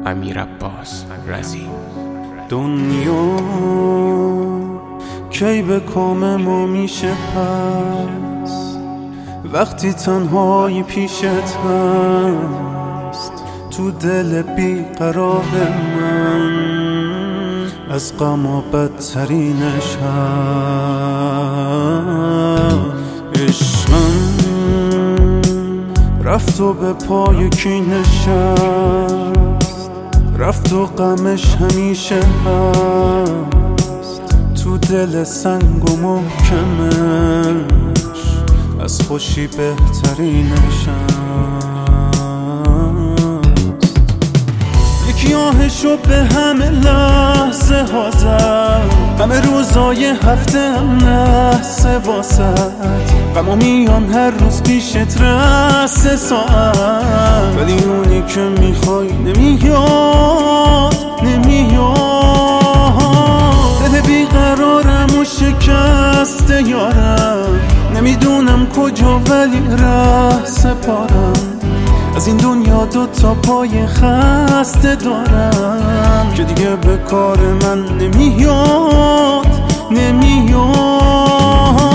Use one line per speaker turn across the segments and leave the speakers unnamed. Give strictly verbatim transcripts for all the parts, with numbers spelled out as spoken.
امیر عباس رضی.
دنیا کی به کام ما میشه پس، وقتی تنهایی پیشت هست تو دل بیقرار من، از غم و بدترینش هست. عشقم رفت و به پای کی نشست، رفت و غمش همیشه هست تو دل سنگ و محکمش، از خوشی بهترینش هست. یکی آهشو به همه لحظه ها زد، همه روزای هفته هم نحسه واسد، غما میان هر روز پیشت رسه ساعت، ولی اونی که میخوای نمیاد نمیاد. دل بیقرارم و شکسته یارم، نمیدونم کجا ولی ره سپارم، از این دنیا دو تا پای خسته دارم که دیگه به کار من نمیاد نمیاد.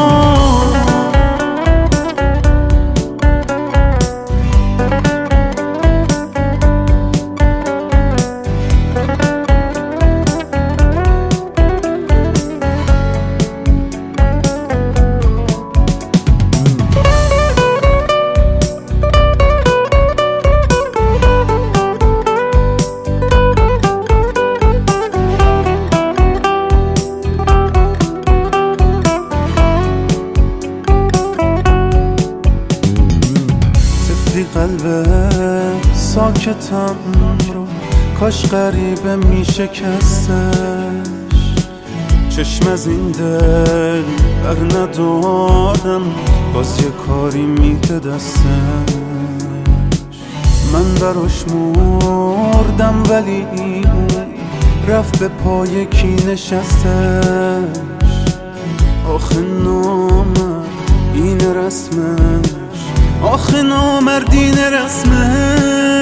قلب ساکتم رو کاش غریبه میشکستش، چشم از این دل بر ندارم، باز یه کاری میده دستش. من براش مردم ولی رفت به پای کی نشستش. آخه نامر این رسمش، آخه نامردین رسمه.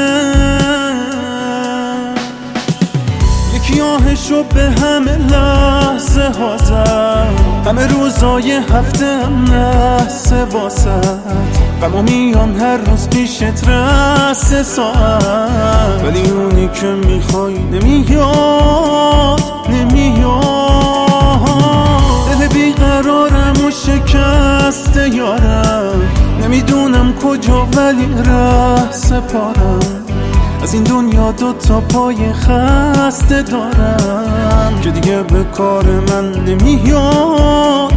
یکی آهشو به همه لحظه ها زد، همه روزای هفته هم نحسه واسد، غما میان هر روز پیشت رسه ساعت، ولی اونی که میخوای نمیاد نمیاد. دل بیقرارم و شکسته یارم، نمیدونم کجا ولی ره سپارم، از این دنیا دو تا پای خسته دارم که دیگه به کار من نمیاد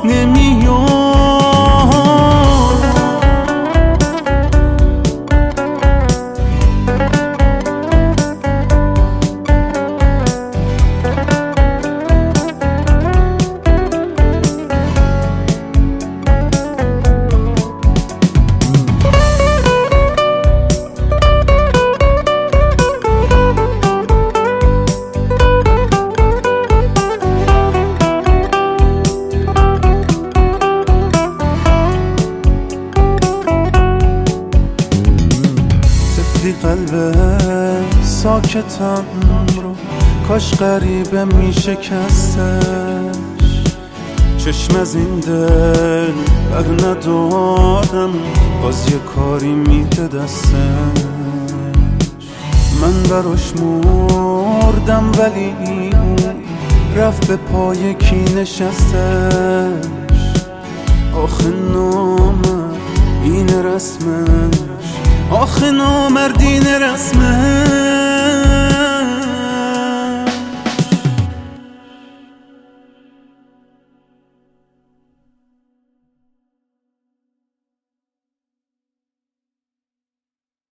نمیاد. قلب ساکتم رو کاش غریبه میشکستش، چشم از این دل بر ندارم، باز یه کاری میده دستش. من براش مردم ولی رفت به پای کی نشستش. آخه نامر این رسمش، آخه نامردین رسمه.